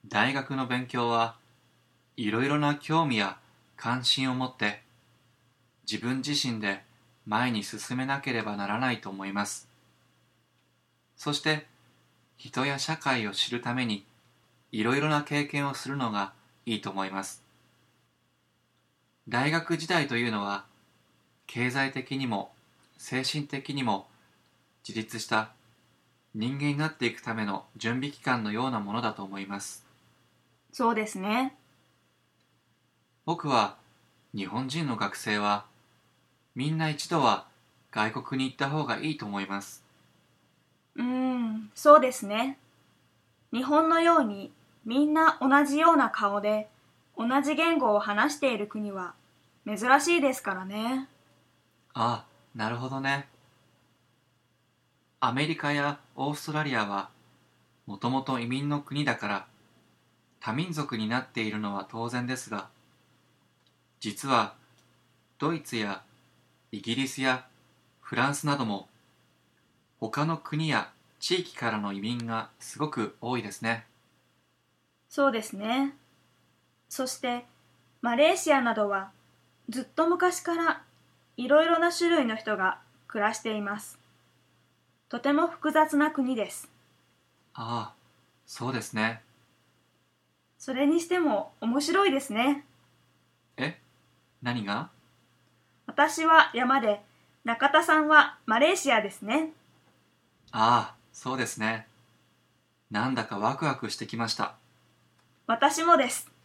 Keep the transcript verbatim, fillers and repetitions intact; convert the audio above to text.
大学の勉強はいろいろな興味や関心を持って自分自身で前に進めなければならないと思います。そして人や社会を知るためにいろいろな経験をするのがいいと思います。大学時代というのは経済的にも精神的にも自立した人間になっていくための準備期間のようなものだと思います。 そうですね。 僕は日本人の学生はみんな一度は外国に行った方がいいと思います。 うーん、そうですね。日本のようにみんな同じような顔で同じ言語を話している国は珍しいですからね。 ああ、なるほどね。アメリカやオーストラリアはもともと移民の国だから多民族になっているのは当然ですが、実はドイツやイギリスやフランスなども他の国や地域からの移民がすごく多いですね。 そうですね。そしてマレーシアなどはずっと昔からいろいろな種類の人が暮らしています。とても複雑な国です。 ああ、そうですね。 それにしても面白いですね。 え、何が？ 私は山で、中田さんはマレーシアですね。 ああ、そうですね。なんだかワクワクしてきました。 私もです。